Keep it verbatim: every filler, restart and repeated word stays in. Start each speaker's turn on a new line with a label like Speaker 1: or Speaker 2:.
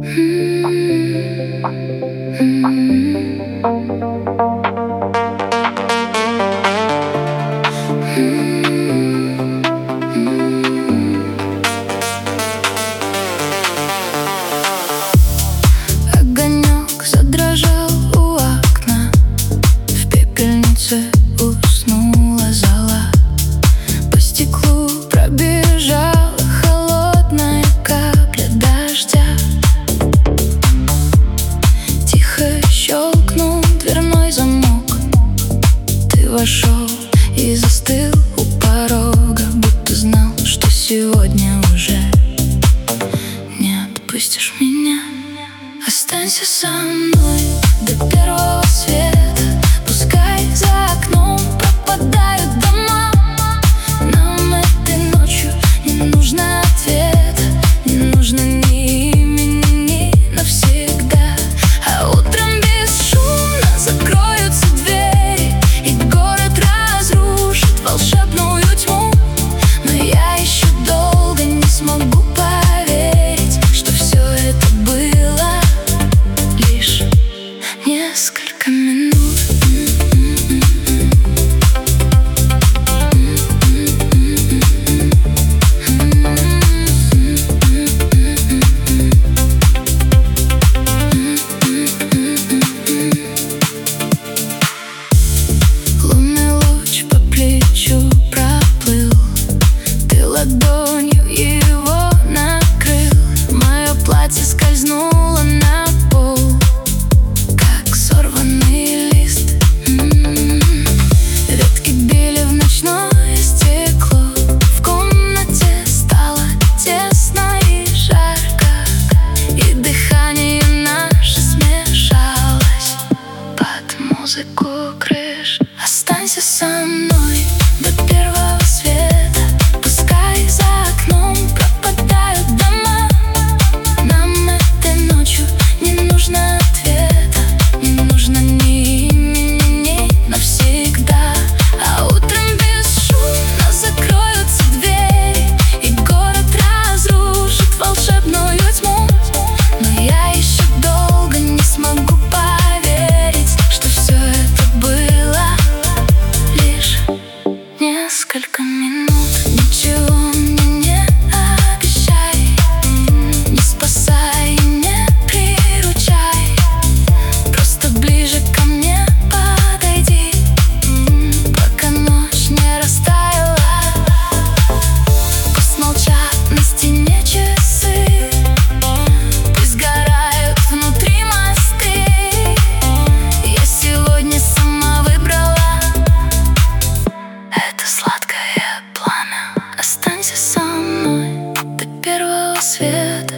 Speaker 1: Огонек задрожал у окна, в пепельнице уснула зола. По стеклу пробежала холодная капля дождя. Тихо щелкнул дверной замок. Ты вошел и застыл у порога, будто знал, что сегодня уже не отпустишь меня. Останься со мной до первого света. Пускай за окном пропадают дома. Нам этой ночью не нужно ответа, не нужно ни имени, ни навсегда. А утром бесшумно закроются двери, и город разрушит волшебную тьму. Но я еще долго не смогу поверить, что все это было лишь несколько минут. Лунный луч по плечу проплыл, ты ладонью его накрыл. Мое платье скользнуло на пол, как сорванный лист. М-м-м. Ветки били в ночное стекло. В комнате стало тесно и жарко, и дыхание наше смешалось под музыку крыш. Останься со мной до первого света. Пускай за окном пропадают дома. Нам этой ночью не нужно ответа, не нужно ни имени, ни навсегда. А утром бесшумно закроются двери, и город разрушит волшебную тьму. Но я еще долго не смогу поверить, что все это было лишь несколько минут. Ничего мне не обещай, не спасай и не приручай. Просто ближе ко мне подойди, пока ночь не растаяла. Пусть молчат на стене часы, пусть сгорают внутри мосты. Я сегодня сама выбрала это сладкое пламя. Останься со мной до первого света.